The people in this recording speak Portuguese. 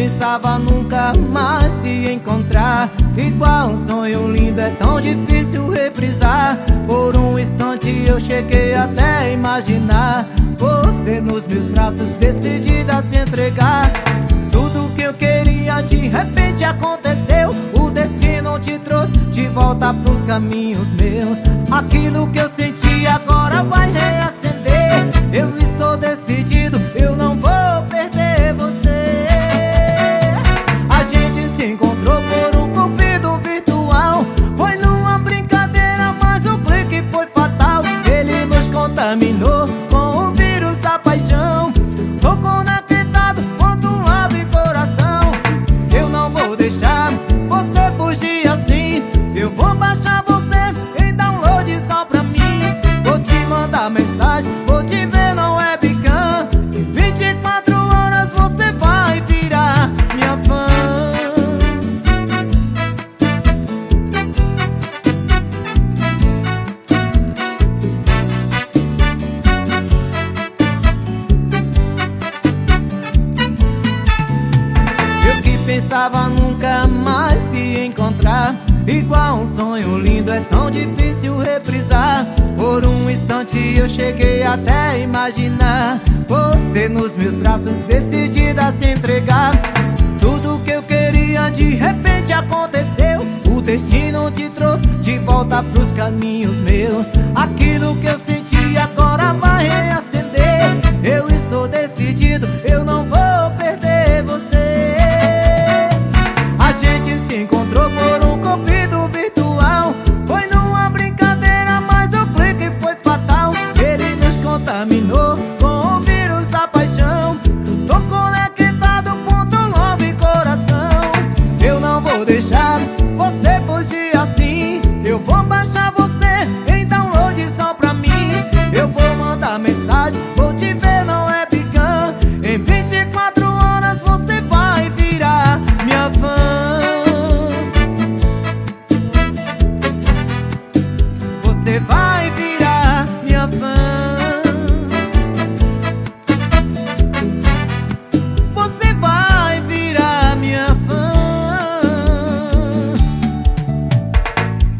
pensava nunca mais te encontrar. Igual um sonho lindo é tão difícil reprisar. Por um instante eu cheguei até a imaginar você nos meus braços, decidida a se entregar. Tudo que eu queria de repente aconteceu. O destino te trouxe de volta pros caminhos meus. Aquilo que eu senti agora vai reacender. Eu estou decidido, eu não vou perder você. A gente se encontrou por um cupido virtual. Foi numa brincadeira, mas o clique foi fatal. Ele nos contaminou com o vírus da paixão. Tô conectado quanto um ave coração. Eu não vou deixar você fugir assim. Eu vou baixar você em download só pra mim. Vou te mandar mensagem, vou te ver no webcam. Em 24 horas você vai virar minha fã. Eu que pensava nunca mais te encontrar. Igual um sonho lindo é tão difícil reprisar. Por um instante eu cheguei até a imaginar você nos meus braços, decidida a se entregar. Tudo que eu queria de repente aconteceu. O destino te trouxe de volta pros caminhos meus. Aquilo que eu senti agora vai reacender. Eu estou decidido, eu não vou perder você. A gente se encontrou por um cupido virtual. Foi numa brincadeira, mas o clique foi fatal. Ele nos contaminou com o vírus da paixão. Tô conectado, ponto love coração. Eu não vou deixar você fugir assim. Eu vou baixar você em download só pra mim. Eu vou mandar mensagem, vou te ver no webcam. Em 24 horas você vai virar minha fã. Você vai